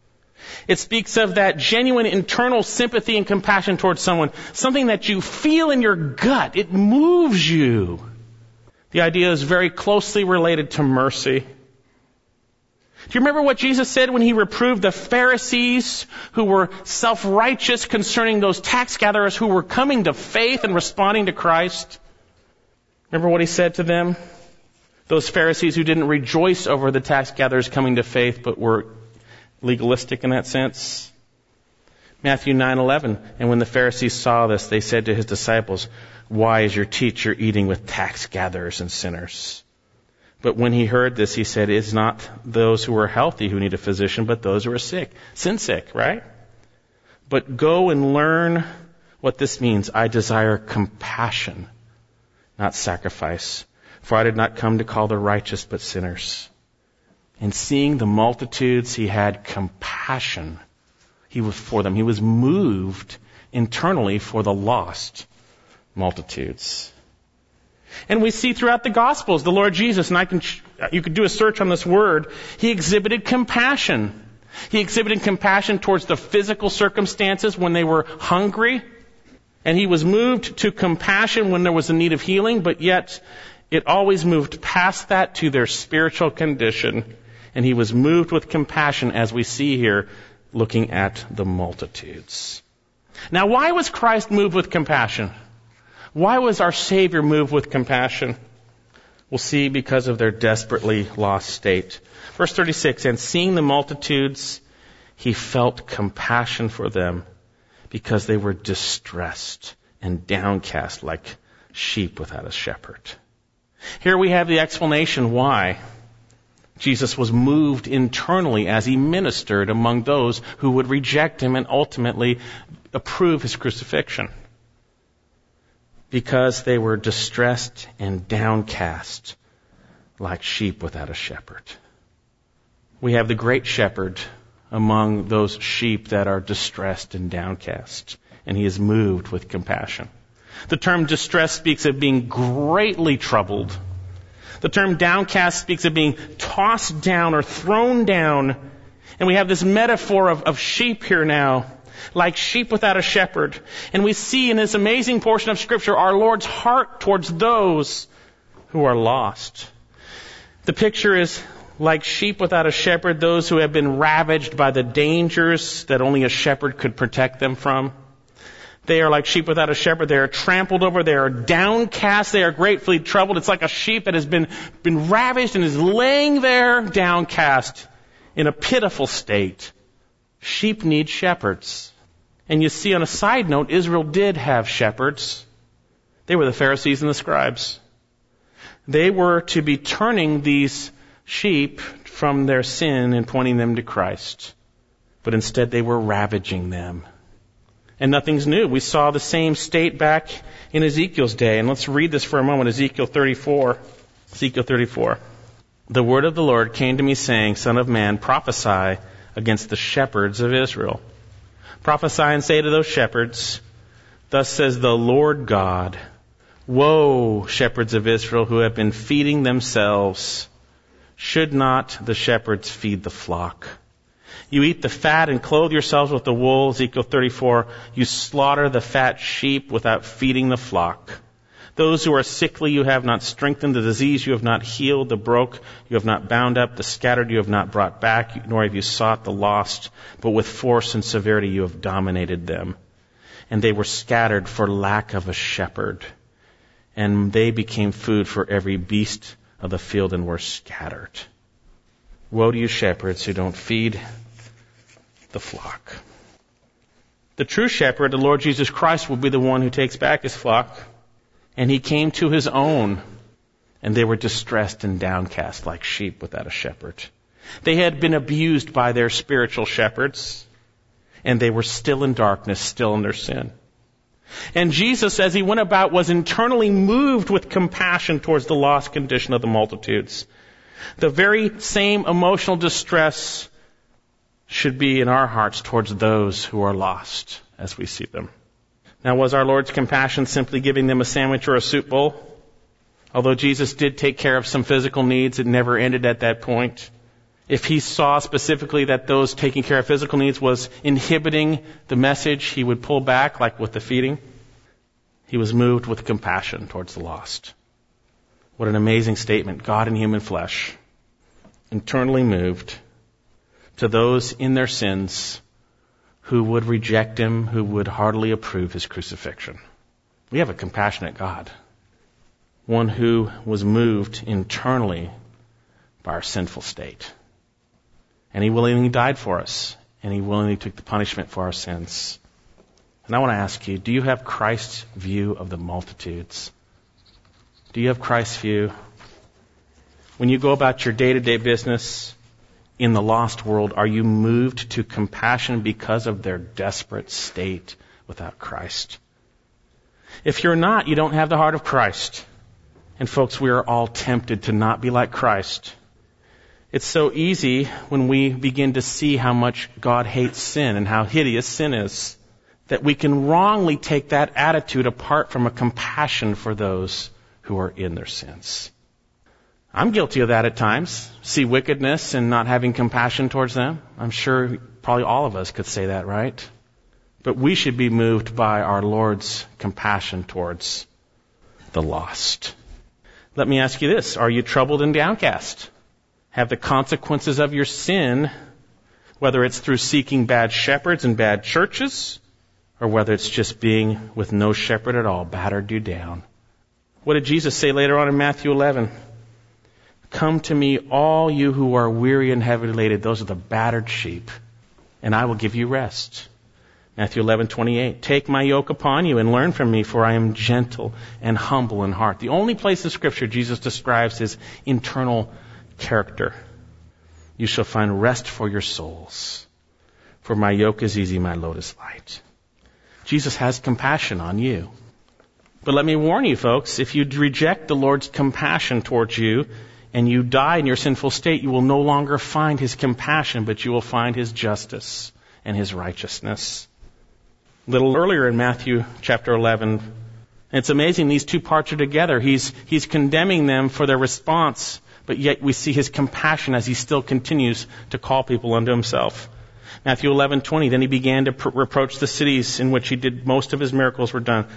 It speaks of that genuine internal sympathy and compassion towards someone, something that you feel in your gut. It moves you. The idea is very closely related to mercy. Do you remember what Jesus said when He reproved the Pharisees who were self-righteous concerning those tax gatherers who were coming to faith and responding to Christ? Remember what He said to them? Those Pharisees who didn't rejoice over the tax gatherers coming to faith but were legalistic in that sense. Matthew 9:11, and when the Pharisees saw this, they said to His disciples, why is your teacher eating with tax gatherers and sinners? But when He heard this, He said, it's not those who are healthy who need a physician, but those who are sick. Sin sick, right? But go and learn what this means. I desire compassion, not sacrifice. For I did not come to call the righteous, but sinners. And seeing the multitudes, He had compassion. He was for them. He was moved internally for the lost multitudes. And we see throughout the Gospels, the Lord Jesus, and you could do a search on this word, He exhibited compassion. He exhibited compassion towards the physical circumstances when they were hungry. And He was moved to compassion when there was a need of healing, but yet it always moved past that to their spiritual condition. And He was moved with compassion, as we see here, looking at the multitudes. Now, why was Christ moved with compassion? Why was our Savior moved with compassion? We'll see, because of their desperately lost state. Verse 36, and seeing the multitudes, He felt compassion for them because they were distressed and downcast like sheep without a shepherd. Here we have the explanation why Jesus was moved internally as he ministered among those who would reject him and ultimately approve his crucifixion. Because they were distressed and downcast like sheep without a shepherd. We have the great shepherd among those sheep that are distressed and downcast, and he is moved with compassion. The term distress speaks of being greatly troubled. The term downcast speaks of being tossed down or thrown down. And we have this metaphor of sheep here now, like sheep without a shepherd. And we see in this amazing portion of Scripture our Lord's heart towards those who are lost. The picture is like sheep without a shepherd, those who have been ravaged by the dangers that only a shepherd could protect them from. They are like sheep without a shepherd. They are trampled over. They are downcast. They are greatly troubled. It's like a sheep that has been ravaged and is laying there downcast in a pitiful state. Sheep need shepherds. And you see, on a side note, Israel did have shepherds. They were the Pharisees and the scribes. They were to be turning these sheep from their sin and pointing them to Christ. But instead they were ravaging them. And nothing's new. We saw the same state back in Ezekiel's day. And let's read this for a moment. Ezekiel 34. Ezekiel 34. The word of the Lord came to me saying, Son of man, prophesy against the shepherds of Israel. Prophesy and say to those shepherds, Thus says the Lord God, Woe, shepherds of Israel who have been feeding themselves. Should not the shepherds feed the flock? You eat the fat and clothe yourselves with the wool. Ezekiel 34. You slaughter the fat sheep without feeding the flock. Those who are sickly you have not strengthened. The disease you have not healed. The broke you have not bound up. The scattered you have not brought back. Nor have you sought the lost. But with force and severity you have dominated them. And they were scattered for lack of a shepherd. And they became food for every beast of the field and were scattered. Woe to you shepherds who don't feed the flock. The true shepherd, the Lord Jesus Christ, will be the one who takes back his flock. And he came to his own, and they were distressed and downcast like sheep without a shepherd. They had been abused by their spiritual shepherds, and they were still in darkness, still in their sin. And Jesus, as he went about, was internally moved with compassion towards the lost condition of the multitudes. The very same emotional distress should be in our hearts towards those who are lost as we see them. Now, was our Lord's compassion simply giving them a sandwich or a soup bowl? Although Jesus did take care of some physical needs, it never ended at that point. If he saw specifically that those taking care of physical needs was inhibiting the message, he would pull back, like with the feeding. He was moved with compassion towards the lost. What an amazing statement. God in human flesh, internally moved to those in their sins who would reject him, who would heartily approve his crucifixion. We have a compassionate God, one who was moved internally by our sinful state. And he willingly died for us, and he willingly took the punishment for our sins. And I want to ask you, do you have Christ's view of the multitudes? Do you have Christ's view? When you go about your day-to-day business in the lost world, are you moved to compassion because of their desperate state without Christ? If you're not, you don't have the heart of Christ. And folks, we are all tempted to not be like Christ. It's so easy when we begin to see how much God hates sin and how hideous sin is, that we can wrongly take that attitude apart from a compassion for those who are in their sins. I'm guilty of that at times. See wickedness and not having compassion towards them. I'm sure probably all of us could say that, right? But we should be moved by our Lord's compassion towards the lost. Let me ask you this. Are you troubled and downcast? Have the consequences of your sin, whether it's through seeking bad shepherds and bad churches, or whether it's just being with no shepherd at all, battered you down? What did Jesus say later on in Matthew 11? Come to me, all you who are weary and heavy laden. Those are the battered sheep, and I will give you rest. Matthew 11:28. Take my yoke upon you and learn from me, for I am gentle and humble in heart. The only place in Scripture Jesus describes his internal character. You shall find rest for your souls. For my yoke is easy, my load is light. Jesus has compassion on you. But let me warn you, folks, if you reject the Lord's compassion towards you and you die in your sinful state, you will no longer find his compassion, but you will find his justice and his righteousness. A little earlier in Matthew chapter 11, it's amazing these two parts are together. He's condemning them for their response, but yet we see his compassion as he still continues to call people unto himself. Matthew 11:20. Then he began to reproach the cities in which most of his miracles were done,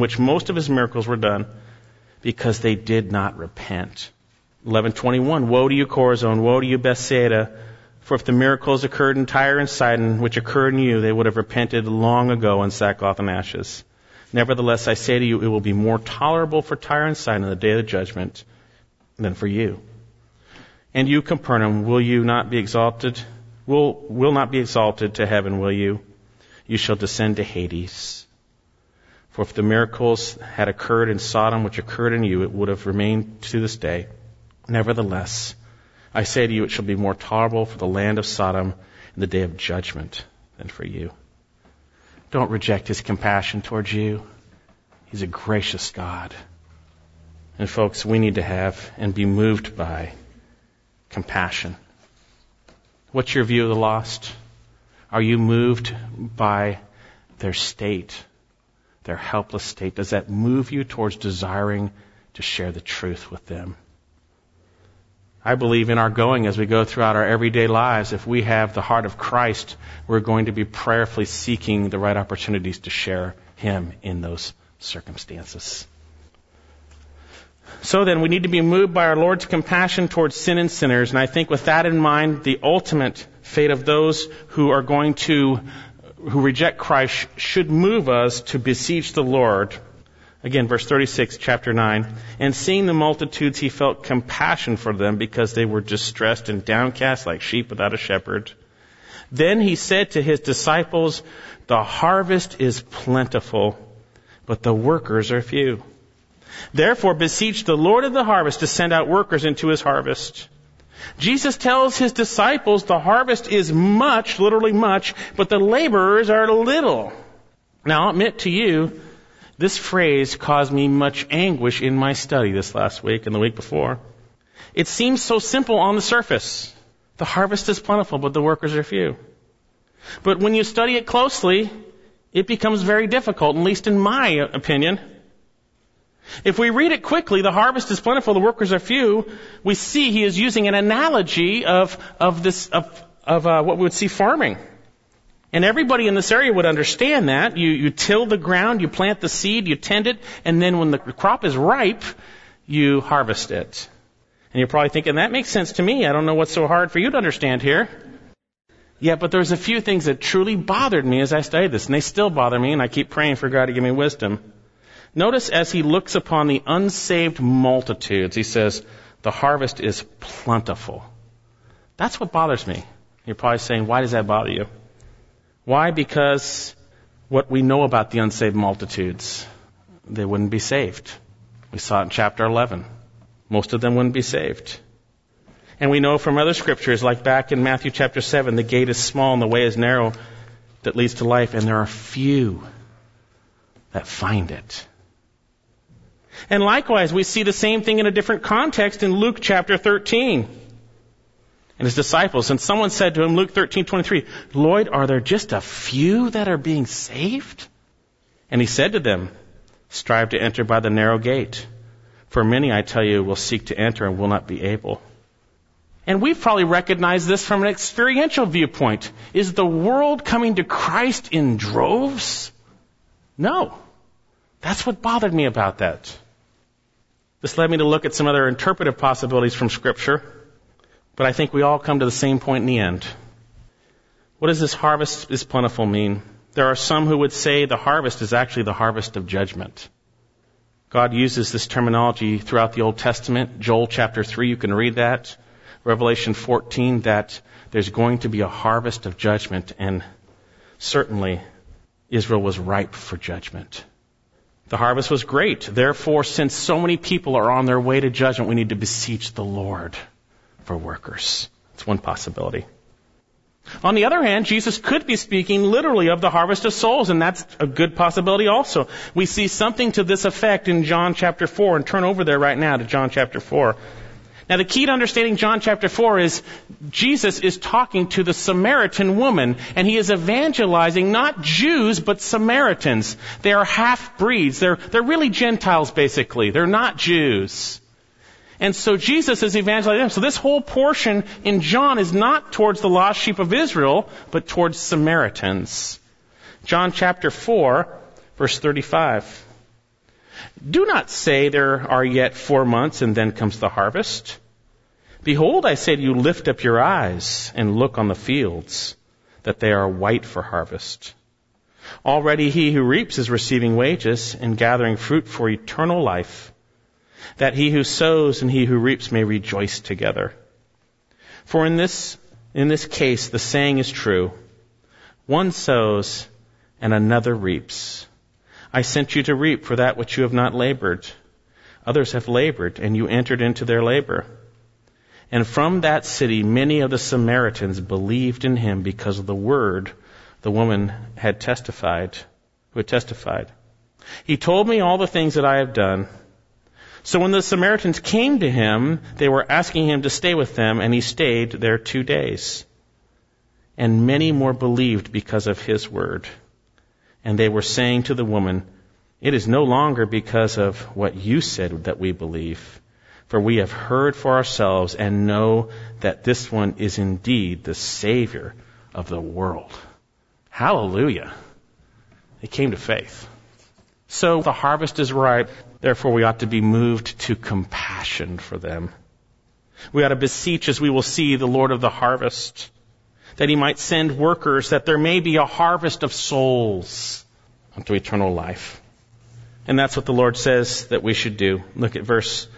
because they did not repent. 11:21. Woe to you, Chorazin! Woe to you, Bethsaida! For if the miracles occurred in Tyre and Sidon, which occurred in you, they would have repented long ago in sackcloth and ashes. Nevertheless, I say to you, it will be more tolerable for Tyre and Sidon in the day of the judgment than for you. And you, Capernaum, will not be exalted to heaven, will you? You shall descend to Hades. For if the miracles had occurred in Sodom, which occurred in you, it would have remained to this day. Nevertheless, I say to you, it shall be more tolerable for the land of Sodom in the day of judgment than for you. Don't reject his compassion towards you. He's a gracious God. And folks, we need to have and be moved by compassion. What's your view of the lost? Are you moved by their state, their helpless state? Does that move you towards desiring to share the truth with them? I believe in our going as we go throughout our everyday lives, if we have the heart of Christ, we're going to be prayerfully seeking the right opportunities to share him in those circumstances. So then, we need to be moved by our Lord's compassion towards sin and sinners. And I think with that in mind, the ultimate fate of those who reject Christ should move us to beseech the Lord. Again, verse 36, chapter 9. And seeing the multitudes, he felt compassion for them because they were distressed and downcast like sheep without a shepherd. Then he said to his disciples, the harvest is plentiful, but the workers are few. Therefore, beseech the Lord of the harvest to send out workers into his harvest. Jesus tells his disciples the harvest is much, literally much, but the laborers are little. Now, I'll admit to you, this phrase caused me much anguish in my study this last week and the week before. It seems so simple on the surface. The harvest is plentiful, but the workers are few. But when you study it closely, it becomes very difficult, at least in my opinion. If we read it quickly, the harvest is plentiful, the workers are few, we see he is using an analogy of what we would see farming. And everybody in this area would understand that. You till the ground, you plant the seed, you tend it, and then when the crop is ripe, you harvest it. And you're probably thinking, that makes sense to me. I don't know what's so hard for you to understand here. Yeah, but there's a few things that truly bothered me as I studied this, and they still bother me, and I keep praying for God to give me wisdom. Notice as he looks upon the unsaved multitudes, he says, the harvest is plentiful. That's what bothers me. You're probably saying, why does that bother you? Why? Because what we know about the unsaved multitudes, they wouldn't be saved. We saw it in chapter 11. Most of them wouldn't be saved. And we know from other scriptures, like back in Matthew chapter 7, the gate is small and the way is narrow that leads to life, and there are few that find it. And likewise, we see the same thing in a different context in Luke chapter 13. And his disciples, and someone said to him, Luke 13:23, Lord, are there just a few that are being saved? And he said to them, strive to enter by the narrow gate. For many, I tell you, will seek to enter and will not be able. And we've probably recognized this from an experiential viewpoint. Is the world coming to Christ in droves? No. That's what bothered me about that. This led me to look at some other interpretive possibilities from Scripture, but I think we all come to the same point in the end. What does this harvest is plentiful mean? There are some who would say the harvest is actually the harvest of judgment. God uses this terminology throughout the Old Testament. Joel chapter 3, you can read that. Revelation 14, that there's going to be a harvest of judgment, and certainly Israel was ripe for judgment. The harvest was great. Therefore, since so many people are on their way to judgment, we need to beseech the Lord for workers. It's one possibility. On the other hand, Jesus could be speaking literally of the harvest of souls, and that's a good possibility also. We see something to this effect in John chapter 4, and turn over there right now to John chapter 4. Now, the key to understanding John chapter 4 is Jesus is talking to the Samaritan woman, and he is evangelizing not Jews, but Samaritans. They are half-breeds. They're really Gentiles, basically. They're not Jews. And so Jesus is evangelizing them. So this whole portion in John is not towards the lost sheep of Israel, but towards Samaritans. John chapter 4, verse 35. Do not say there are yet 4 months and then comes the harvest. Behold, I say to you, lift up your eyes and look on the fields, that they are white for harvest. Already he who reaps is receiving wages and gathering fruit for eternal life, that he who sows and he who reaps may rejoice together. For in this case the saying is true, one sows and another reaps. I sent you to reap for that which you have not labored. Others have labored, and you entered into their labor. And from that city many of the Samaritans believed in him because of the word the woman had testified. He told me all the things that I have done. So when the Samaritans came to him, they were asking him to stay with them, and he stayed there 2 days. And many more believed because of his word. And they were saying to the woman, it is no longer because of what you said that we believe, for we have heard for ourselves and know that this one is indeed the Savior of the world. Hallelujah. They came to faith. So the harvest is ripe. Therefore, we ought to be moved to compassion for them. We ought to beseech, as we will see, the Lord of the harvest, that he might send workers, that there may be a harvest of souls unto eternal life. And that's what the Lord says that we should do. Look at verse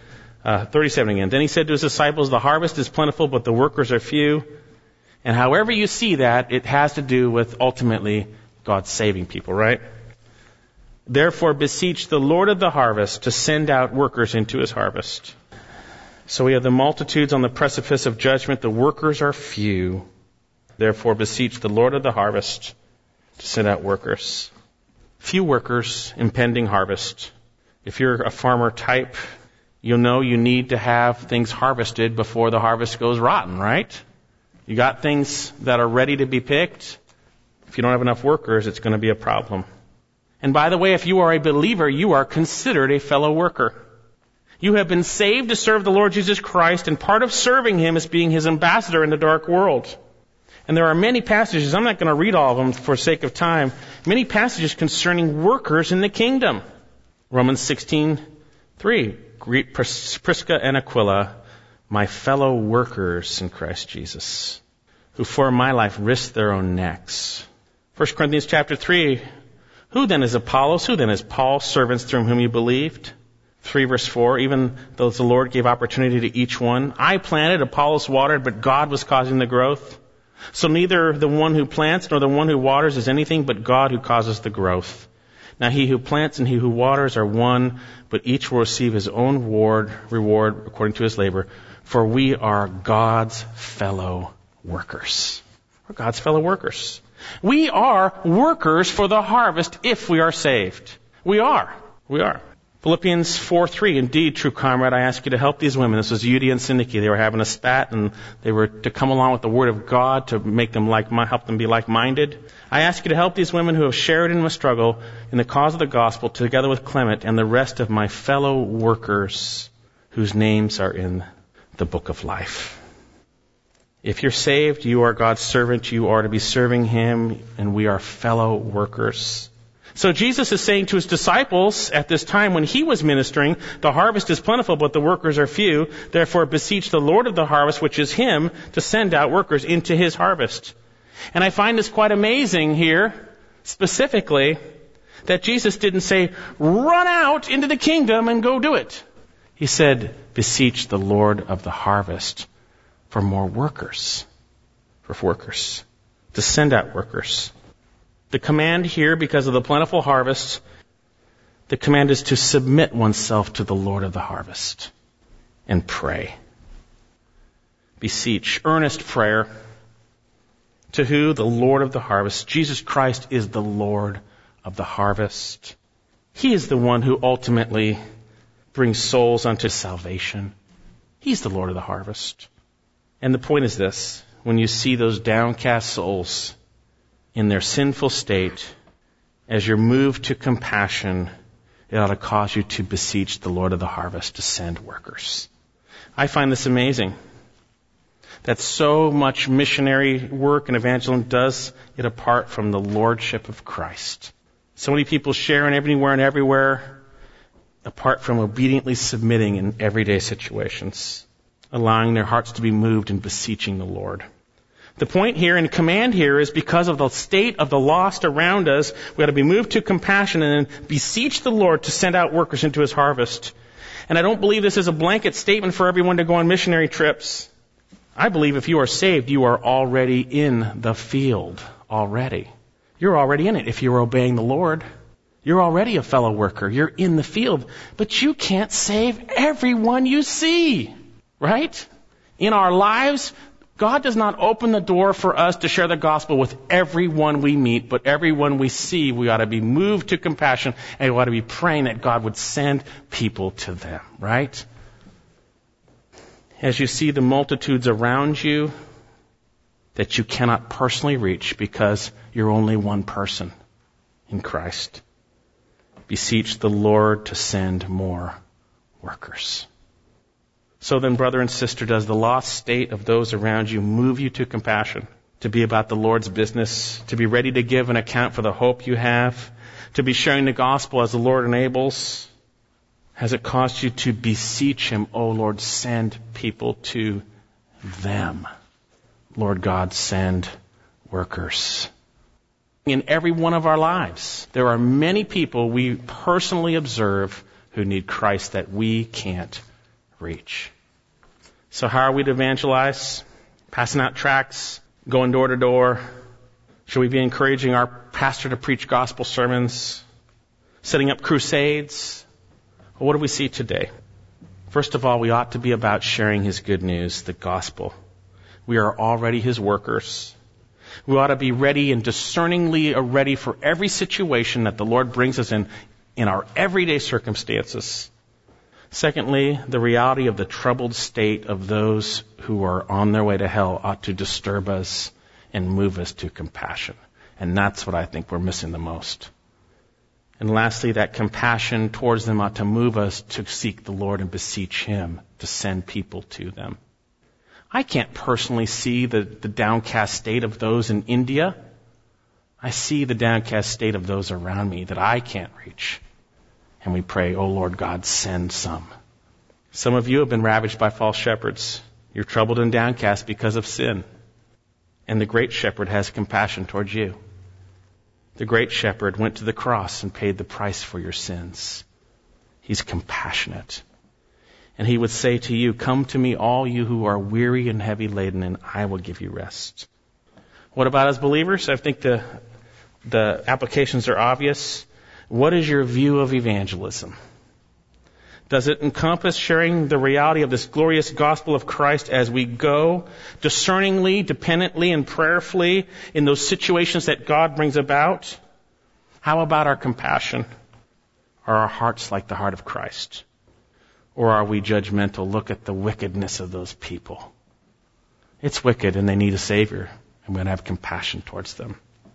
37 again. Then he said to his disciples, the harvest is plentiful, but the workers are few. And however you see that, it has to do with ultimately God saving people, right? Therefore, beseech the Lord of the harvest to send out workers into his harvest. So we have the multitudes on the precipice of judgment. The workers are few. Therefore, beseech the Lord of the harvest to send out workers. Few workers, impending harvest. If you're a farmer type, you'll know you need to have things harvested before the harvest goes rotten, right? You got things that are ready to be picked. If you don't have enough workers, it's going to be a problem. And by the way, if you are a believer, you are considered a fellow worker. You have been saved to serve the Lord Jesus Christ, and part of serving him is being his ambassador in the dark world. And there are many passages, I'm not going to read all of them for sake of time, many passages concerning workers in the kingdom. Romans 16:3, greet Prisca and Aquila, my fellow workers in Christ Jesus, who for my life risked their own necks. 1 Corinthians chapter 3, who then is Apollos? Who then is Paul? Servants through whom you believed. 3 verse 4, even though the Lord gave opportunity to each one. I planted, Apollos watered, but God was causing the growth. So neither the one who plants nor the one who waters is anything but God who causes the growth. Now he who plants and he who waters are one, but each will receive his own reward according to his labor. For we are God's fellow workers. We're God's fellow workers. We are workers for the harvest if we are saved. We are. Philippians 4:3, indeed, true comrade, I ask you to help these women. This was Euodia and Syntyche. They were having a spat, and they were to come along with the word of God to make them help them be like-minded. I ask you to help these women who have shared in my struggle in the cause of the gospel, together with Clement and the rest of my fellow workers whose names are in the book of life. If you're saved, you are God's servant. You are to be serving him, and we are fellow workers. So Jesus is saying to his disciples at this time when he was ministering, the harvest is plentiful, but the workers are few. Therefore, beseech the Lord of the harvest, which is him, to send out workers into his harvest. And I find this quite amazing here, specifically, that Jesus didn't say, run out into the kingdom and go do it. He said, beseech the Lord of the harvest for more workers, to send out workers. The command here, because of the plentiful harvest, the command is to submit oneself to the Lord of the harvest and pray. Beseech, earnest prayer. To who? The Lord of the harvest. Jesus Christ is the Lord of the harvest. He is the one who ultimately brings souls unto salvation. He's the Lord of the harvest. And the point is this: when you see those downcast souls in their sinful state, as you're moved to compassion, it ought to cause you to beseech the Lord of the harvest to send workers. I find this amazing, that so much missionary work and evangelism does it apart from the lordship of Christ. So many people sharing everywhere and everywhere, apart from obediently submitting in everyday situations, allowing their hearts to be moved and beseeching the Lord. The point here and command here is because of the state of the lost around us, we ought to be moved to compassion and then beseech the Lord to send out workers into his harvest. And I don't believe this is a blanket statement for everyone to go on missionary trips. I believe if you are saved, you are already in the field already. You're already in it if you're obeying the Lord. You're already a fellow worker. You're in the field. But you can't save everyone you see, right? In our lives, God does not open the door for us to share the gospel with everyone we meet, but everyone we see, we ought to be moved to compassion, and we ought to be praying that God would send people to them, right? As you see the multitudes around you that you cannot personally reach because you're only one person in Christ, beseech the Lord to send more workers. So then, brother and sister, does the lost state of those around you move you to compassion, to be about the Lord's business, to be ready to give an account for the hope you have, to be sharing the gospel as the Lord enables? Has it caused you to beseech him, "Oh Lord, send people to them"? Lord God, send workers. In every one of our lives, there are many people we personally observe who need Christ that we can't reach. So how are we to evangelize? Passing out tracts, going door to door? Should we be encouraging our pastor to preach gospel sermons? Setting up crusades? Well, what do we see today? First of all, we ought to be about sharing his good news, the gospel. We are already his workers. We ought to be ready and discerningly ready for every situation that the Lord brings us in our everyday circumstances. Secondly, the reality of the troubled state of those who are on their way to hell ought to disturb us and move us to compassion. And that's what I think we're missing the most. And lastly, that compassion towards them ought to move us to seek the Lord and beseech him to send people to them. I can't personally see the downcast state of those in India. I see the downcast state of those around me that I can't reach. And we pray, "Oh Lord God, send some." Some of you have been ravaged by false shepherds. You're troubled and downcast because of sin. And the great shepherd has compassion towards you. The great shepherd went to the cross and paid the price for your sins. He's compassionate. And he would say to you, "Come to me, all you who are weary and heavy laden, and I will give you rest." What about as believers? I think the applications are obvious. What is your view of evangelism? Does it encompass sharing the reality of this glorious gospel of Christ as we go, discerningly, dependently, and prayerfully in those situations that God brings about? How about our compassion? Are our hearts like the heart of Christ? Or are we judgmental? Look at the wickedness of those people. It's wicked and they need a Savior, and we're going to have compassion towards them.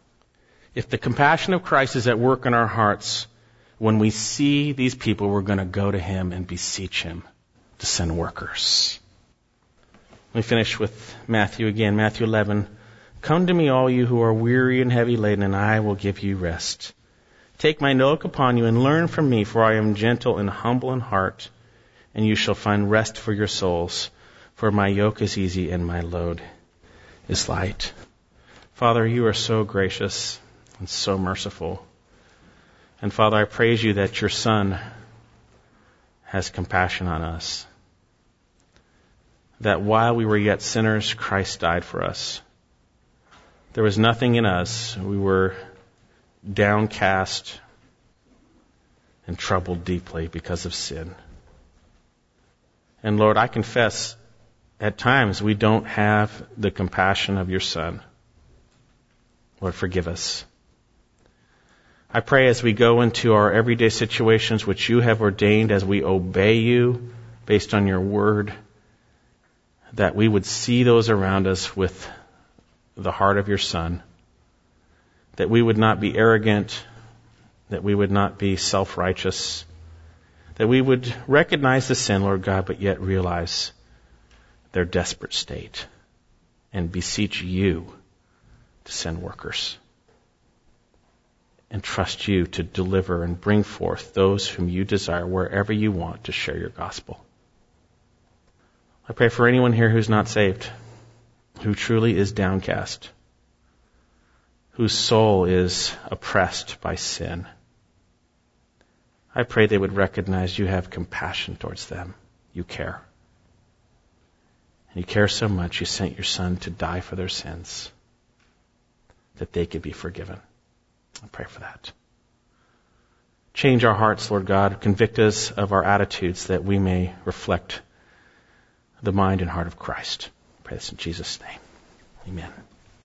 If the compassion of Christ is at work in our hearts, when we see these people, we're going to go to him and beseech him to send workers. Let me finish with Matthew again. Matthew 11. "Come to me, all you who are weary and heavy laden, and I will give you rest. Take my yoke upon you and learn from me, for I am gentle and humble in heart, and you shall find rest for your souls. For my yoke is easy and my load is light." Father, you are so gracious and so merciful. And Father, I praise you that your Son has compassion on us. That while we were yet sinners, Christ died for us. There was nothing in us. We were downcast and troubled deeply because of sin. And Lord, I confess at times we don't have the compassion of your Son. Lord, forgive us. I pray as we go into our everyday situations which you have ordained, as we obey you based on your word, that we would see those around us with the heart of your Son, that we would not be arrogant, that we would not be self-righteous, that we would recognize the sin, Lord God, but yet realize their desperate state and beseech you to send workers and trust you to deliver and bring forth those whom you desire wherever you want to share your gospel. I pray for anyone here who's not saved, who truly is downcast, whose soul is oppressed by sin. I pray they would recognize you have compassion towards them. You care. And you care so much you sent your Son to die for their sins, that they could be forgiven. I pray for that. Change our hearts, Lord God. Convict us of our attitudes that we may reflect the mind and heart of Christ. I pray this in Jesus' name. Amen.